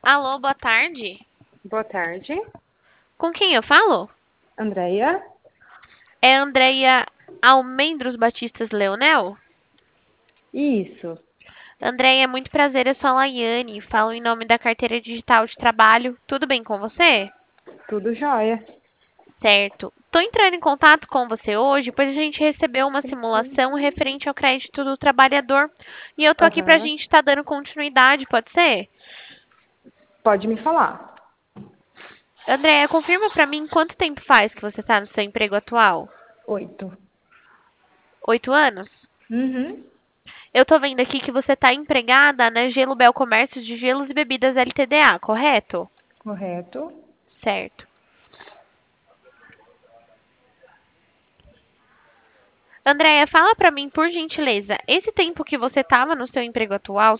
Alô, boa tarde. Boa tarde, Com quem eu falo? Andréia. É Andreia Almendros Batistas Leonel? Isso, Andreia, muito prazer, eu sou a Laiane, falo em nome da carteira digital de trabalho. Tudo bem com você? tudo jóia. Certo. Estou entrando em contato com você hoje, pois a gente recebeu uma simulação referente ao crédito do trabalhador e eu tô aqui para a Aham. gente estar dando continuidade, pode ser? Pode me falar. Andréia, confirma para mim quanto tempo faz que você está no seu emprego atual? 8. 8 anos? Uhum. Eu tô vendo aqui que você está empregada na Gelo Bel Comércio de Gelos e Bebidas LTDA, correto? Correto. Certo. Andréia, fala pra mim, por gentileza, esse tempo que você estava no seu emprego atual